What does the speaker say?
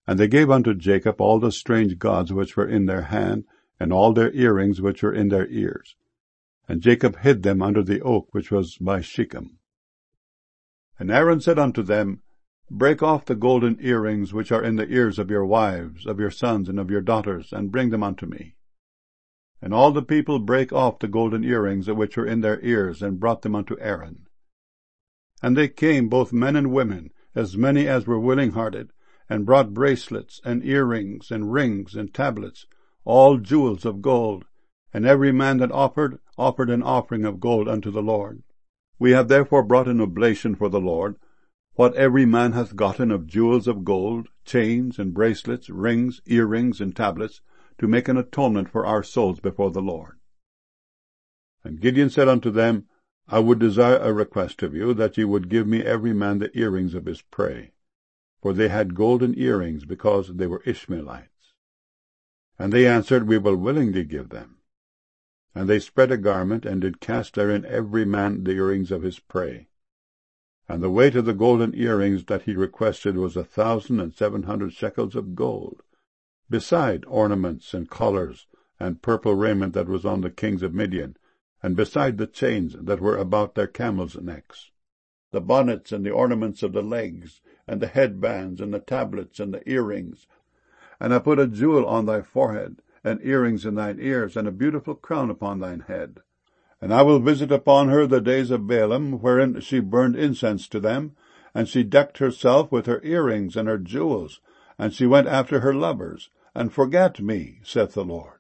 And they gave unto Jacob all the strange gods which were in their hand, and all their earrings which were in their ears. And Jacob hid them under the oak which was by Shechem. And Aaron said unto them, Break off the golden earrings which are in the ears of your wives, of your sons, and of your daughters, and bring them unto me. And all the people brake off the golden earrings which were in their ears, and brought them unto Aaron. And they came, both men and women, as many as were willing-hearted, and brought bracelets, and earrings, and rings, and tablets, all jewels of gold. And every man that offered an offering of gold unto the Lord. We have therefore brought an oblation for the Lord, what every man hath gotten of jewels of gold, chains, and bracelets, rings, earrings, and tablets, to make an atonement for our souls before the Lord. And Gideon said unto them, I would desire a request of you, that ye would give me every man the earrings of his prey. For they had golden earrings, because they were Ishmaelites. And they answered, We will willingly give them. And they spread a garment, and did cast therein every man the earrings of his prey. And the weight of the golden earrings that he requested was 1,700 shekels of gold, beside ornaments and collars, and purple raiment that was on the kings of Midian, and beside the chains that were about their camels' necks, the bonnets and the ornaments of the legs, and the headbands, and the tablets, and the earrings. And I put a jewel on thy forehead, and earrings in thine ears, and a beautiful crown upon thine head. And I will visit upon her the days of Baalim, wherein she burned incense to them, and she decked herself with her earrings and her jewels, and she went after her lovers, and forgat me, saith the Lord.